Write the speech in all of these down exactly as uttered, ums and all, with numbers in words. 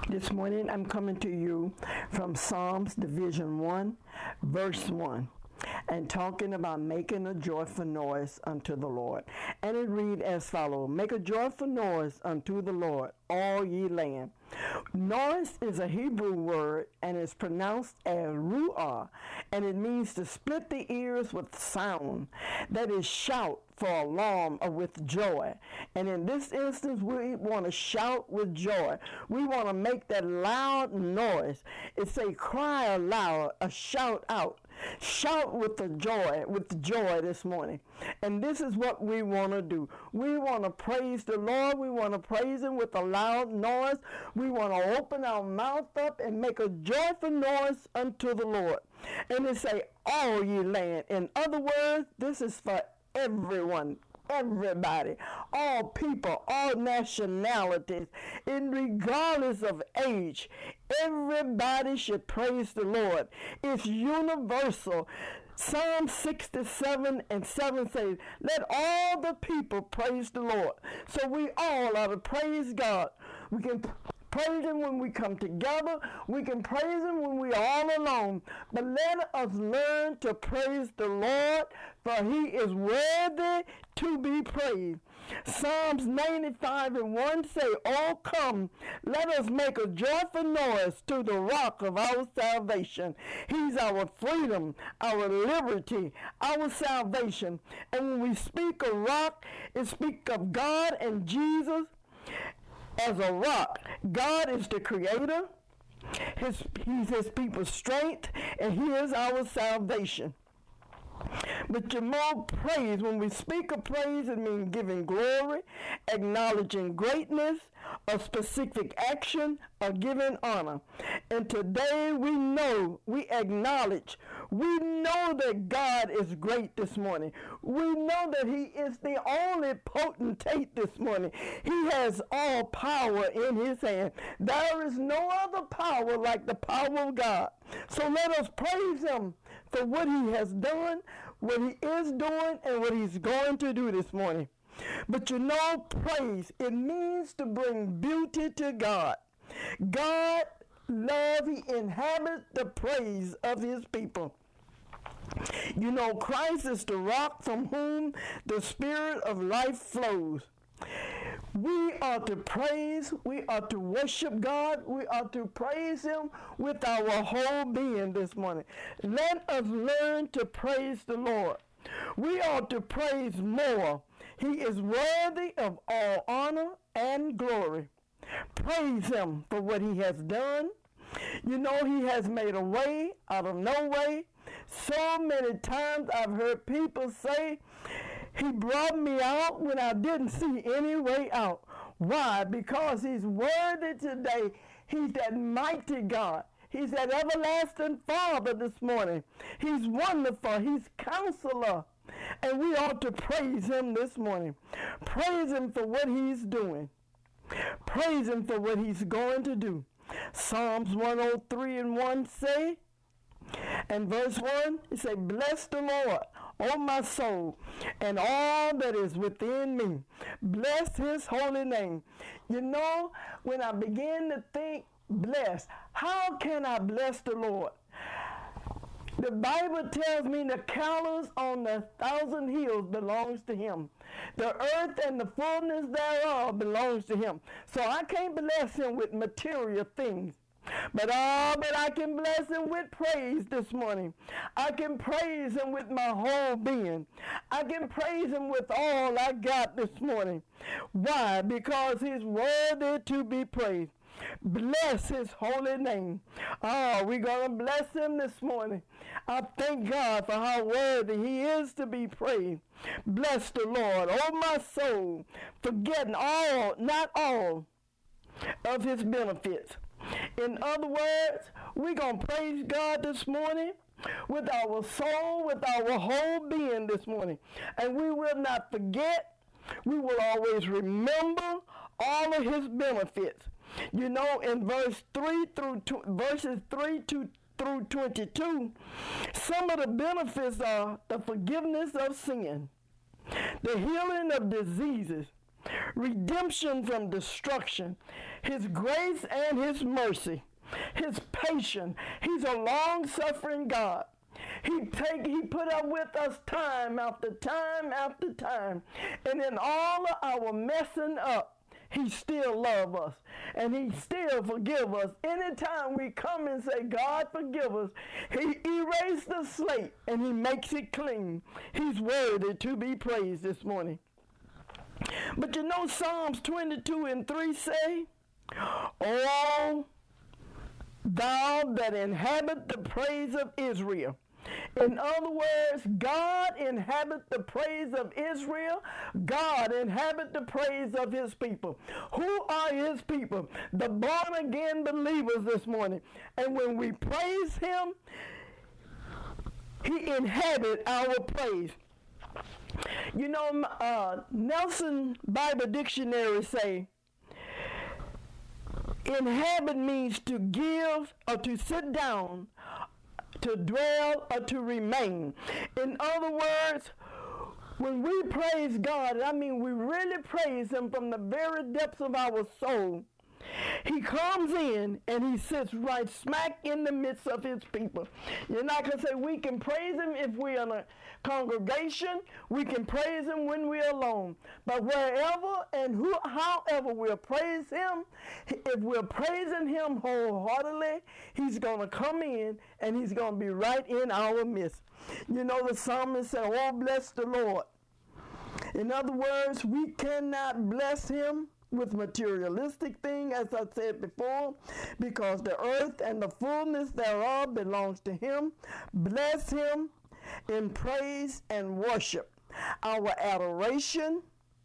This morning I'm coming to you from Psalms Division one, verse one, and talking about making a joyful noise unto the Lord. And it read as follows: Make a joyful noise unto the Lord, all ye land. Noise is a Hebrew word and is pronounced as ruah, and it means to split the ears with sound, that is, shout for alarm or with joy. And in this instance, we want to shout with joy. We want to make that loud noise. It's a cry aloud, a shout out. Shout with the joy, with joy this morning. And this is what we want to do. We want to praise the Lord. We want to praise Him with a loud noise. We want to open our mouth up and make a joyful noise unto the Lord. And it say, all ye land. In other words, this is for everyone, everybody, all people, all nationalities, and regardless of age, everybody should praise the Lord. It's universal. Psalm sixty-seven and seven says, let all the people praise the Lord. So we all ought to praise God. We can praise Him when we come together. We can praise Him when we are all alone. But let us learn to praise the Lord, for He is worthy to be praised. Psalms ninety-five and one say, oh, come, let us make a joyful noise to the rock of our salvation. He's our freedom, our liberty, our salvation. And when we speak of rock, it speaks of God and Jesus as a rock. God is the creator. His, he's his people's strength, and he is our salvation. But your more praise, when we speak of praise, it means giving glory, acknowledging greatness, a specific action, or giving honor. And today we know, we acknowledge, we know that God is great this morning. We know that He is the only potentate this morning. He has all power in His hand. There is no other power like the power of God. So let us praise Him for what He has done, what He is doing, and what He's going to do this morning. But you know, praise, it means to bring beauty to God. God love, He inhabits the praise of His people. You know, Christ is the rock from whom the spirit of life flows. We are to praise, we are to worship God, we are to praise Him with our whole being this morning. Let us learn to praise the Lord. We ought to praise more. He is worthy of all honor and glory. Praise Him for what He has done. You know, He has made a way out of no way. So many times I've heard people say, He brought me out when I didn't see any way out. Why? Because He's worthy today. He's that mighty God. He's that everlasting Father this morning. He's wonderful. He's Counselor. And we ought to praise Him this morning. Praise Him for what He's doing. Praise Him for what He's going to do. Psalms one oh three and one say, and verse one, it say, bless the Lord, O my soul, and all that is within me. Bless His holy name. You know, when I begin to think, bless, how can I bless the Lord? The Bible tells me the cattle on the thousand hills belongs to Him. The earth and the fullness thereof belongs to Him. So I can't bless Him with material things. But oh, but I can bless Him with praise this morning. I can praise Him with my whole being. I can praise Him with all I got this morning. Why? Because He's worthy to be praised. Bless His holy name. Oh, we're going to bless Him this morning. I thank God for how worthy He is to be praised. Bless the Lord, oh my soul, forgetting all, not all, of His benefits. In other words, we're going to praise God this morning with our soul, with our whole being this morning. And we will not forget, we will always remember all of His benefits. You know, in verse three through two, verses three to through twenty-two, some of the benefits are the forgiveness of sin, the healing of diseases, redemption from destruction, his grace and his mercy, his patience. He's a long-suffering God. He take he put up with us time after time after time. And in all of our messing up, he still loves us, and he still forgive us. Anytime we come and say, God, forgive us, he erased the slate, and he makes it clean. He's worthy to be praised this morning. But you know Psalms twenty-two and three say, "O thou that inhabit the praise of Israel." In other words, God inhabit the praise of Israel. God inhabit the praise of his people. Who are his people? The born-again believers this morning. And when we praise him, he inhabit our praise. You know, uh, Nelson Bible Dictionary say, inhabit means to give or to sit down, to dwell, or to remain. In other words, when we praise God, I mean we really praise him from the very depths of our soul, he comes in and he sits right smack in the midst of his people. You're not going to say we can praise him if we're in a congregation. We can praise him when we're alone. But wherever and who, however we'll praise him, if we're praising him wholeheartedly, he's going to come in and he's going to be right in our midst. You know, the psalmist said, "Oh, bless the Lord." In other words, we cannot bless him with materialistic thing, as I said before, because the earth and the fullness thereof belongs to him. Bless him in praise and worship. Our adoration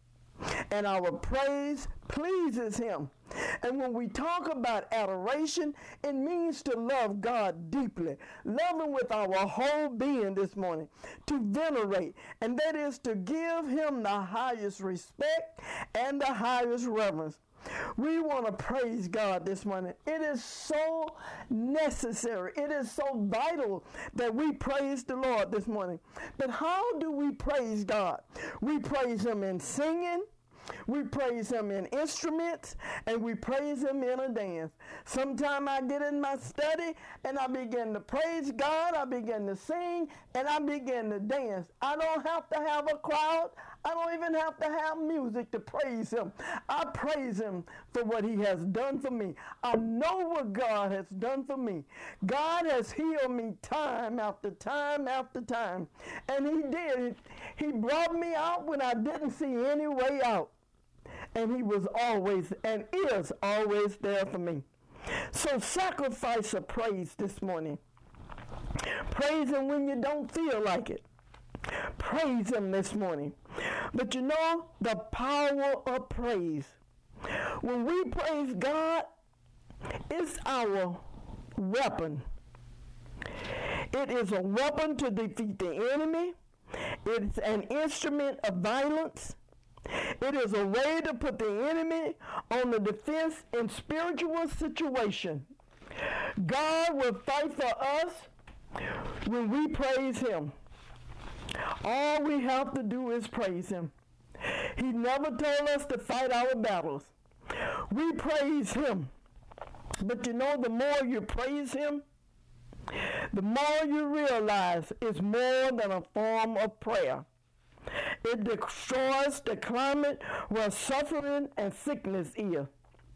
and our praise pleases him. And when we talk about adoration, it means to love God deeply, love him with our whole being this morning, to venerate, and that is to give him the highest respect and the highest reverence. We want to praise God this morning. It is so necessary. It is so vital that we praise the Lord this morning. But how do we praise God? We praise him in singing. We praise him in instruments, and we praise him in a dance. Sometime I get in my study and I begin to praise God, I begin to sing, and I begin to dance. I don't have to have a crowd. I don't even have to have music to praise him. I praise him for what he has done for me. I know what God has done for me. God has healed me time after time after time. And he did. He brought me out when I didn't see any way out. And he was always and is always there for me. So sacrifice a praise this morning. Praise him when you don't feel like it. Praise him this morning. But you know, the power of praise. When we praise God, it's our weapon. It is a weapon to defeat the enemy. It's an instrument of violence. It is a way to put the enemy on the defense in spiritual situation. God will fight for us when we praise him. All we have to do is praise him. He never told us to fight our battles. We praise him. But you know, the more you praise him, the more you realize it's more than a form of prayer. It destroys the climate where suffering and sickness is.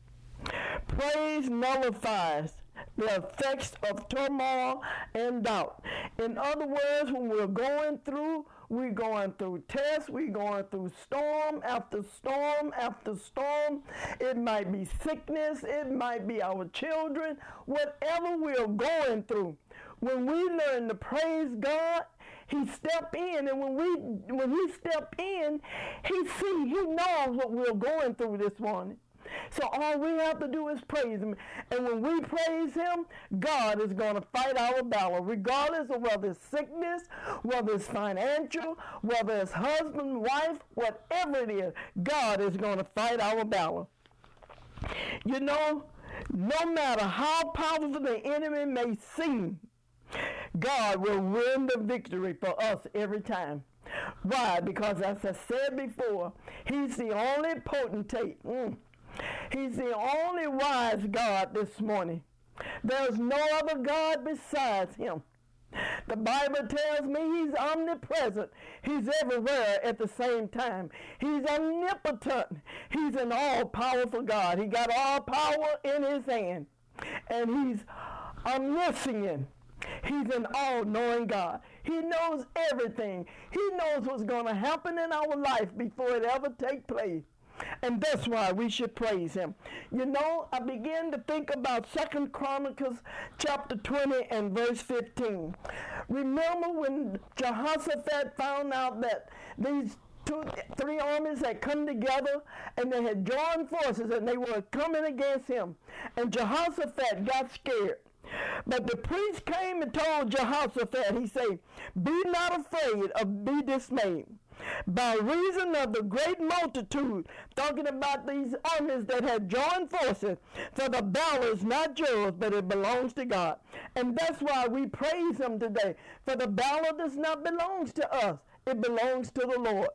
Praise nullifies the effects of turmoil and doubt. In other words, when we're going through, we're going through tests, we're going through storm after storm after storm. It might be sickness, it might be our children, whatever we're going through. When we learn to praise God, he step in, and when we when he step in, he see, he knows what we're going through this morning. So all we have to do is praise him. And when we praise him, God is going to fight our battle, regardless of whether it's sickness, whether it's financial, whether it's husband, wife, whatever it is, God is going to fight our battle. You know, no matter how powerful the enemy may seem, God will win the victory for us every time. Why? Because as I said before, he's the only potentate. Mm. He's the only wise God this morning. There's no other God besides him. The Bible tells me he's omnipresent. He's everywhere at the same time. He's omnipotent. He's an all-powerful God. He got all power in his hand. And he's omniscient. He's an all-knowing God. He knows everything. He knows what's going to happen in our life before it ever takes place. And that's why we should praise him. You know, I began to think about Second Chronicles chapter twenty and verse fifteen. Remember when Jehoshaphat found out that these two, three armies had come together and they had joined forces and they were coming against him. And Jehoshaphat got scared. But the priest came and told Jehoshaphat, he said, be not afraid or be dismayed. By reason of the great multitude, talking about these armies that had joined forces, for the battle is not yours, but it belongs to God. And that's why we praise him today. For the battle does not belong to us. It belongs to the Lord.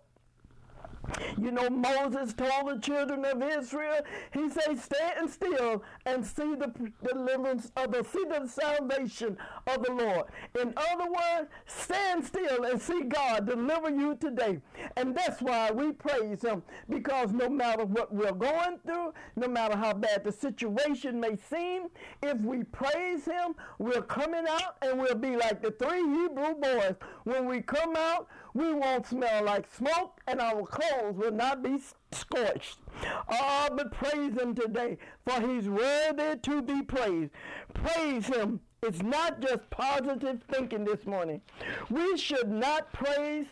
You know, Moses told the children of Israel, he said, stand still and see the deliverance of the, see the salvation of the Lord. In other words, stand still and see God deliver you today. And that's why we praise him, because no matter what we're going through, no matter how bad the situation may seem, if we praise him, we're coming out and we'll be like the three Hebrew boys. When we come out, we won't smell like smoke and our clothes will not be scorched. Oh, but praise him today, for he's worthy to be praised. Praise him. It's not just positive thinking this morning. We should not praise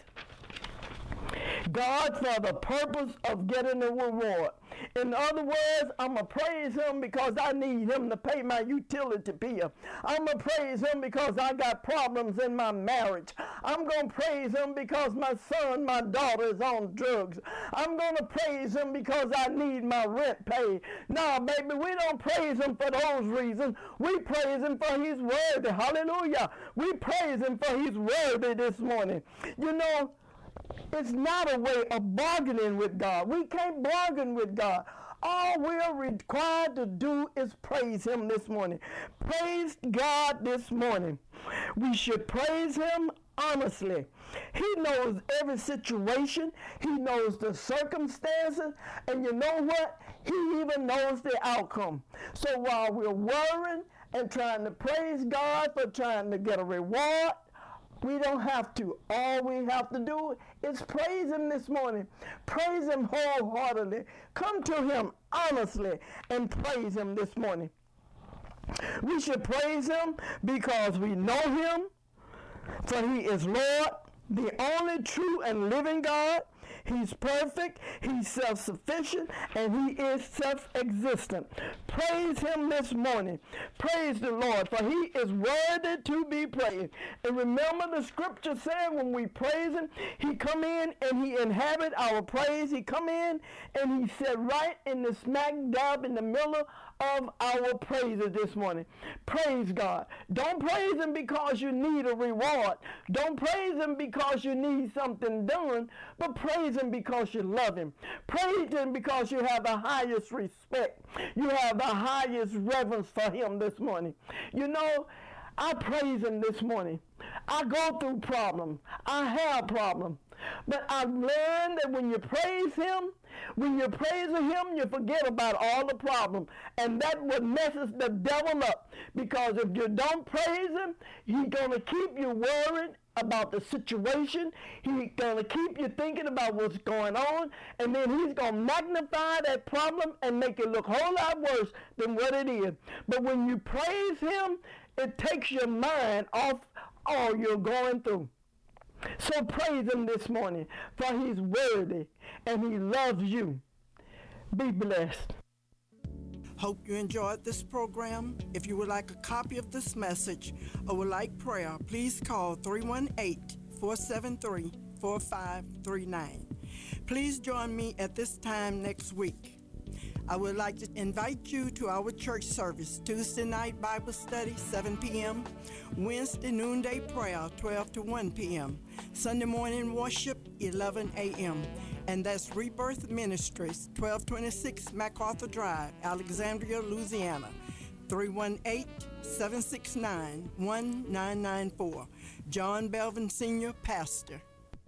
God for the purpose of getting a reward. In other words, I'm going to praise him because I need him to pay my utility bill. I'm going to praise him because I got problems in my marriage. I'm going to praise him because my son, my daughter is on drugs. I'm going to praise him because I need my rent paid. No, baby, we don't praise him for those reasons. We praise him for he's worthy. Hallelujah. We praise him for he's worthy this morning. You know, it's not a way of bargaining with God. We can't bargain with God. All we're required to do is praise him this morning. Praise God this morning. We should praise him honestly. He knows every situation. He knows the circumstances. And you know what? He even knows the outcome. So while we're worrying and trying to praise God for trying to get a reward, we don't have to. All we have to do is praise him this morning. Praise him wholeheartedly. Come to him honestly and praise him this morning. We should praise him because we know him, for he is Lord, the only true and living God. He's perfect, he's self-sufficient, and he is self-existent. Praise him this morning. Praise the Lord, for he is worthy to be praised. And remember the scripture said when we praise him, he come in and he inhabit our praise. He come in and he sit right in the smack dab in the middle of our praises this morning. Praise God. Don't praise him because you need a reward. Don't praise him because you need something done, but praise him because you love him. Praise him because you have the highest respect. You have the highest reverence for him this morning. You know, I praise him this morning. I go through problems. I have problems. But I've learned that when you praise him, when you're praising him, you forget about all the problems. And that's what messes the devil up. Because if you don't praise him, he's going to keep you worried about the situation. He's going to keep you thinking about what's going on. And then he's going to magnify that problem and make it look a whole lot worse than what it is. But when you praise him, it takes your mind off all you're going through. So praise him this morning, for he's worthy and he loves you. Be blessed. Hope you enjoyed this program. If you would like a copy of this message or would like prayer, please call three one eight, four seven three, four five three nine. Please join me at this time next week. I would like to invite you to our church service, Tuesday night Bible study, seven p.m., Wednesday noonday prayer, twelve to one p.m., Sunday morning worship, eleven a.m., and that's Rebirth Ministries, twelve twenty-six MacArthur Drive, Alexandria, Louisiana, three one eight, seven six nine, one nine nine four. John Belvin Senior, Pastor.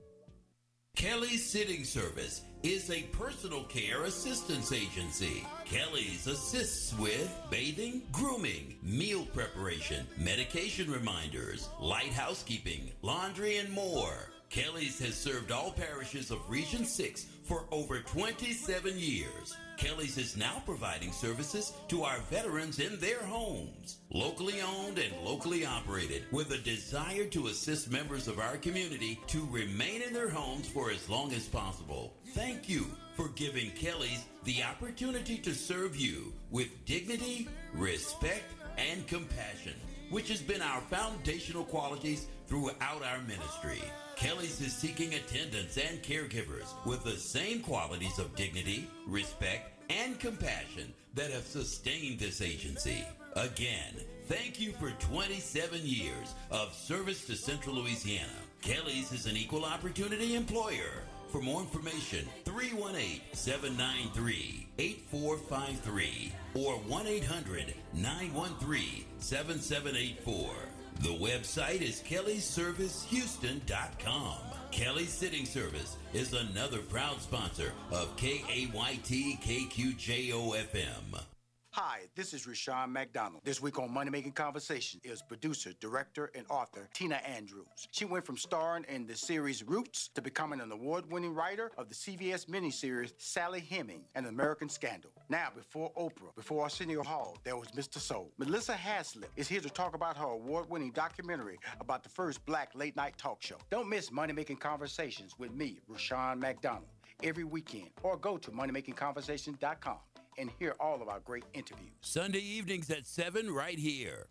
Kelly's Sitting Service is a personal care assistance agency. Kelly's assists with bathing, grooming, meal preparation, medication reminders, light housekeeping, laundry, and more. Kelly's has served all parishes of Region six for over twenty-seven years. Kelly's is now providing services to our veterans in their homes. Locally owned and locally operated, with a desire to assist members of our community to remain in their homes for as long as possible. Thank you for giving Kelly's the opportunity to serve you with dignity, respect, and compassion, which has been our foundational qualities throughout our ministry. Kelly's is seeking attendants and caregivers with the same qualities of dignity, respect, and compassion that have sustained this agency. Again, thank you for twenty-seven years of service to Central Louisiana. Kelly's is an equal opportunity employer. For more information, three one eight, seven nine three, eight four five three or one eight hundred, nine one three, seven seven eight four. The website is kellys service houston dot com. Kelly's Sitting Service is another proud sponsor of K A Y T K Q J O F M. Hi, this is Rushion McDonald. This week on Money Making Conversation is producer, director, and author Tina Andrews. She went from starring in the series Roots to becoming an award-winning writer of the C B S miniseries Sally Heming, An American Scandal. Now, before Oprah, before Arsenio Hall, there was Mister Soul. Melissa Haslip is here to talk about her award-winning documentary about the first black late-night talk show. Don't miss Money Making Conversations with me, Rushion McDonald, every weekend, or go to money making conversation dot com. and hear all of our great interviews. Sunday evenings at seven right here.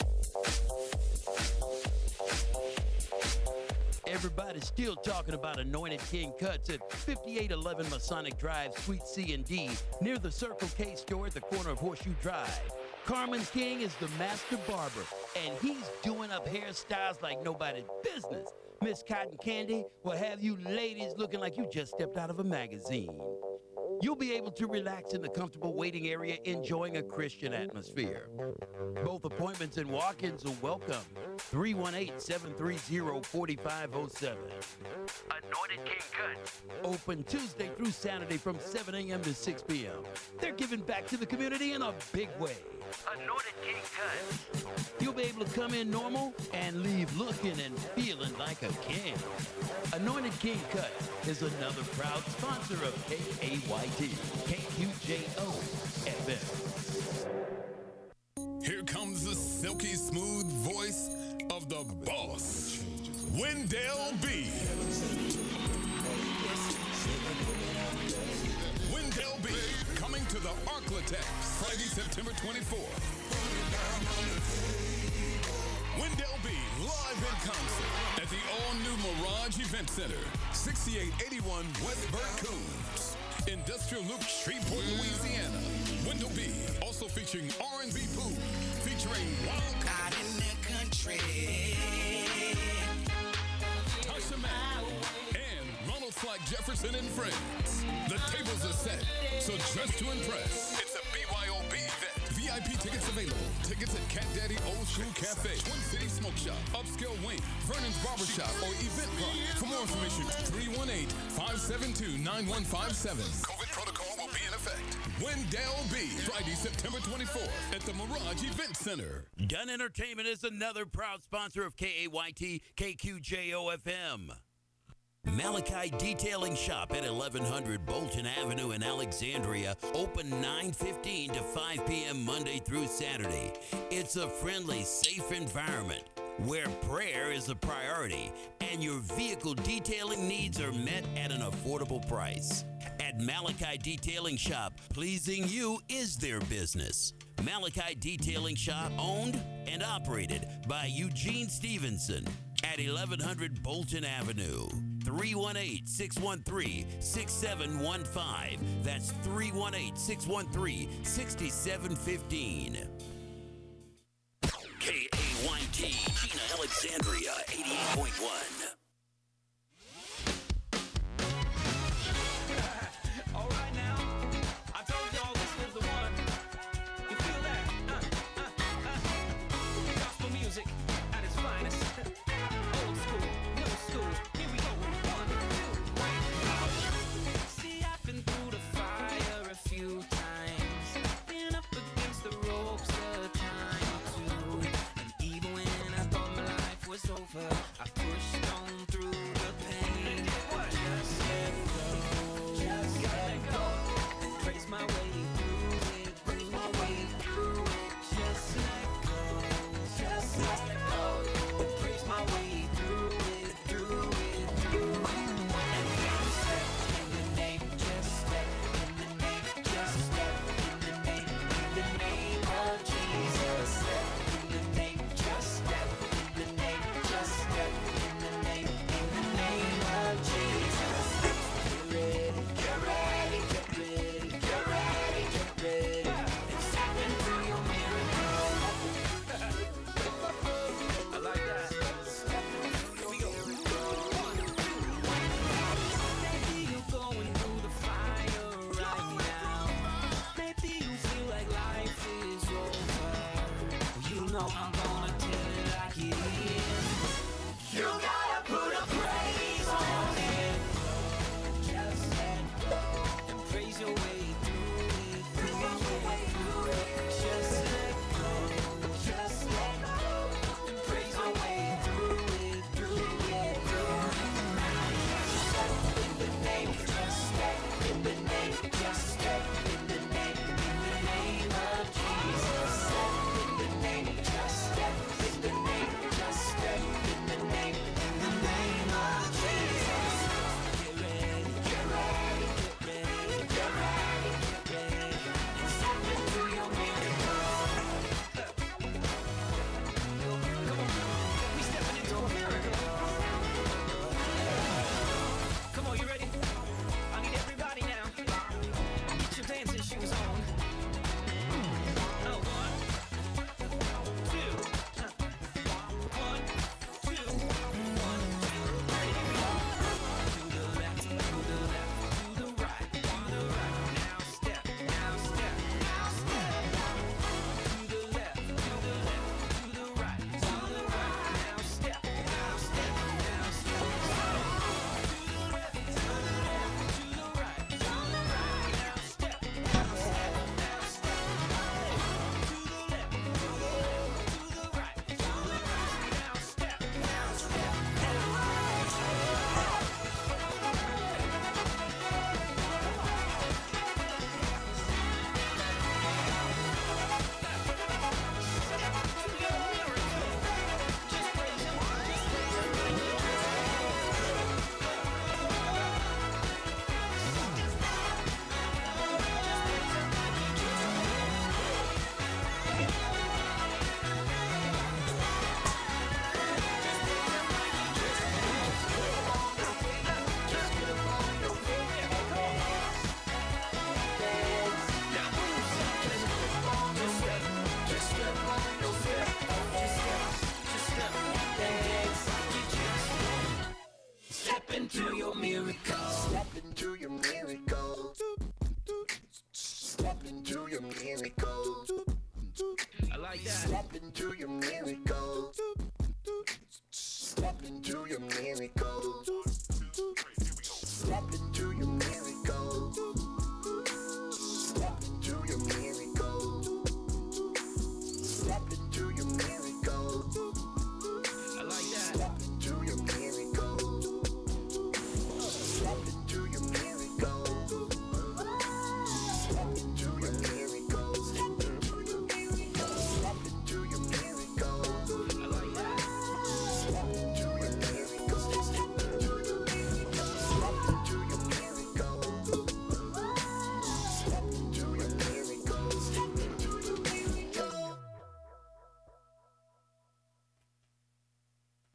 Everybody's still talking about Anointed King Cuts at fifty-eight eleven Masonic Drive, Suite C and D, near the Circle K store at the corner of Horseshoe Drive. Carmen King is the master barber, and he's doing up hairstyles like nobody's business. Miss Cotton Candy will have you ladies looking like you just stepped out of a magazine. You'll be able to relax in the comfortable waiting area, enjoying a Christian atmosphere. Both appointments and walk-ins are welcome. three one eight, seven three zero, four five zero seven. Anointed King Cuts. Open Tuesday through Saturday from seven a.m. to six p.m. They're giving back to the community in a big way. Anointed King Cuts. You'll be able to come in normal and leave looking and feeling like a king. Anointed King Cuts is another proud sponsor of K A Y T, K Q J O F M. Here comes the silky smooth voice of the boss, Wendell B. Wendell B. coming to the Arklatex Friday, September twenty-fourth. Wendell B. live in concert at the all-new Mirage Event Center, sixty-eight eighty-one West Burt Coons, Industrial Loop, Shreveport, Louisiana. Wendell B. also featuring R and B Pooh, featuring Wild Out in the country. Tasha Mack, and Ronald Flack Jefferson and friends. The tables are set, so dress to impress. It's a B Y O B event. V I P tickets available. Tickets at Cat Daddy Old School Cafe, Twin City Smoke Shop, Upscale Wing, Vernon's Barbershop, or Eventbrite. For more information, three one eight, five seven two, nine one five seven. COVID protocol will be in effect. Wendell B. Friday, September twenty-fourth at the Mirage Event Center. Dunn Entertainment is another proud sponsor of K A Y T K Q J O F M. Malachi Detailing Shop at eleven hundred Bolton Avenue in Alexandria, open nine fifteen to five p.m. Monday through Saturday. It's a friendly, safe environment where prayer is a priority and your vehicle detailing needs are met at an affordable price. At Malachi Detailing Shop, pleasing you is their business. Malachi Detailing Shop, owned and operated by Eugene Stevenson at eleven hundred Bolton Avenue. three one eight, six one three, six seven one five. That's three one eight, six one three, six seven one five. K A Y T, Gina Alexandria, eighty-eight point one. All right now, I told y'all this was the one. You feel that? Uh, uh, uh. Gospel music at its finest. Old school, new school. Here we go. One, two, three. See, I've been through the fire a few times. Been up against the ropes a time or two. And even when I thought my life was over, I pushed on.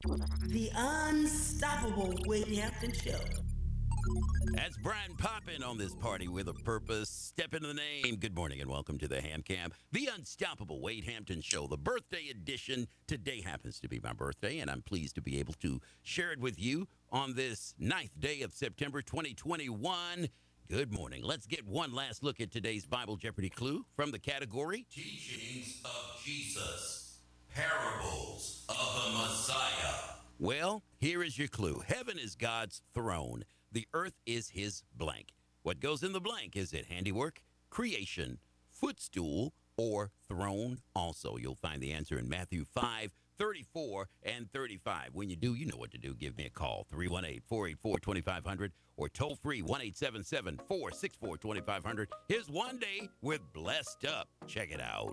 The Unstoppable Wade Hampton Show. That's Brian Poppin on this party with a purpose. Step into the name. Good morning and welcome to the Ham Cam, the Unstoppable Wade Hampton Show, the birthday edition. Today happens to be my birthday, and I'm pleased to be able to share it with you on this ninth day of September twenty twenty-one. Good morning. Let's get one last look at today's Bible Jeopardy clue from the category Teachings of Jesus, Parables of the Messiah. Well, here is your clue. Heaven is God's throne. The earth is his blank. What goes in the blank? Is it handiwork, creation, footstool, or throne? Also, you'll find the answer in Matthew five, thirty-four and thirty-five. When you do, you know what to do. Give me a call, three one eight, four eight four, two five zero zero, or toll free, one eight seven seven, four six four, two five zero zero. Here's one day with Blessed Up. Check it out.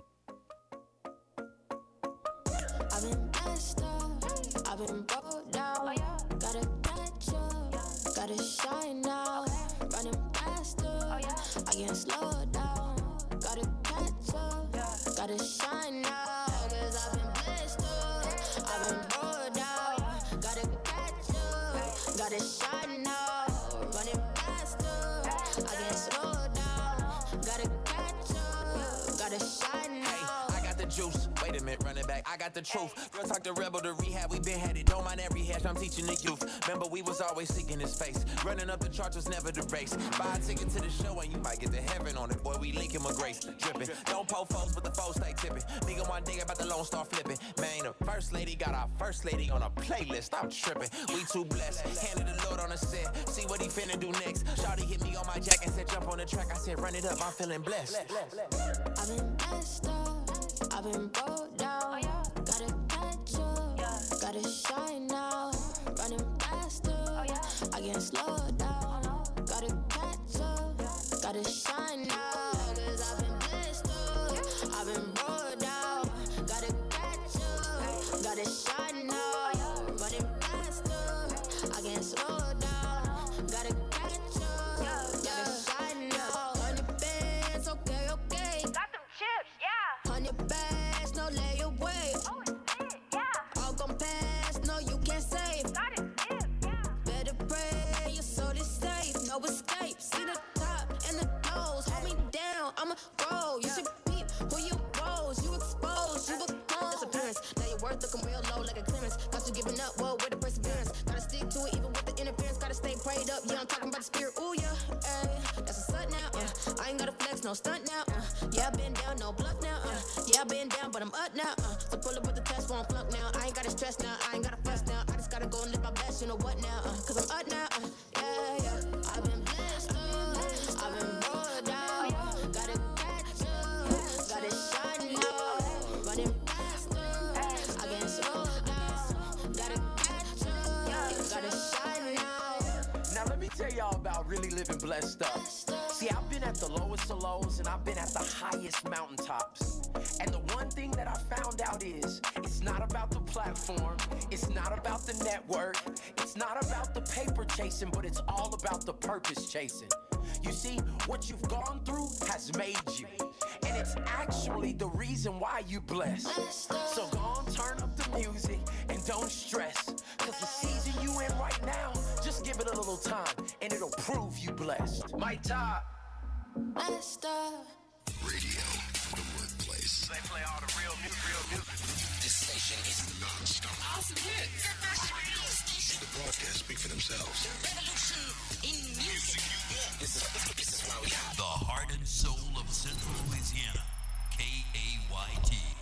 I've been blessed up, I've been broke down, gotta catch up, gotta shine now, running faster, I can't slow down, gotta catch up, gotta shine now, cause I've been blessed up, I've been broke down, gotta catch up, gotta shine now, running faster, I can't slow down, gotta catch up, gotta shine now. Hey, I got the juice. Wait a minute, run it back. I got the truth. Real talk to rebel to rehab. We been headed. Don't mind every hash. I'm teaching the youth. Remember, we was always seeking his face. Running up the charts was never the race. Buy a ticket to the show and you might get to heaven on it. Boy, we linking with grace. Dripping. Don't poke foes, but the foes stay tipping. Nigga one day about the Lone Star flipping. Man, the first lady got our first lady on a playlist. I'm tripping. We too blessed. Handed the Lord on the set. See what he finna do next. Shawty hit me on my jack and said jump on the track. I said run it up. I'm feeling blessed. I've been blessed up, I've been broke down, gotta catch up, gotta shine now, running faster, I can't slow down, gotta catch up, gotta shine now, cause I've been blessed up, I've been broke down, gotta catch up, gotta shine now, running faster, I can't slow down, gotta catch up, gotta shine now, hundred bands, okay, okay. Got them chips, yeah. Hundred bags, no layaway. Oh, it's it, yeah. All gon' pass, no you can't save. Got it, it, yeah. Better pray, your soul is safe, no escape. See the top and the lows, hold me down, I'ma grow. You should peep who you rose, you expose, you become disappearance. Now your worth looking real low like a clearance. Got you giving up, whoa, with the perseverance. Gotta stick to it even with the interference. Gotta stay prayed up, yeah, I'm talking about the spirit, ooh yeah. Ay, that's a slut now, uh. I ain't gotta flex, no stunt now, uh. Yeah, I been down, no bluff now, uh. Yeah, I been down, but I'm up now, uh. So pull up with the test, won't flunk now. I ain't gotta stress now, I ain't gotta fuss now. I just gotta go and live my best, you know what now, uh. Cause I'm up now, uh. Yeah, yeah. I've been blessed up, I've been rolled down. Gotta catch up, gotta shine now. Running faster, I can't slow down. Gotta catch up, gotta shine now. Now let me tell y'all about really living blessed up. See, I've been at the lowest of lows and I've been at the highest mountaintops. And the one thing that I found out is it's not about the platform, it's not about the network, it's not about the paper chasing, but it's all about the purpose chasing. You see, what you've gone through has made you. And it's actually the reason why you blessed. So go on, turn up the music and don't stress. Cause the season you in right now, just give it a little time and it'll prove you blessed. My top. Blessed up. Radio for the workplace. They play all the real music, real music. This station is non-stop. Awesome hits. The best radio station. The broadcasts speak for themselves. The revolution in music you want. This is, this is why we are. The heart and soul of Central Louisiana. K A Y T.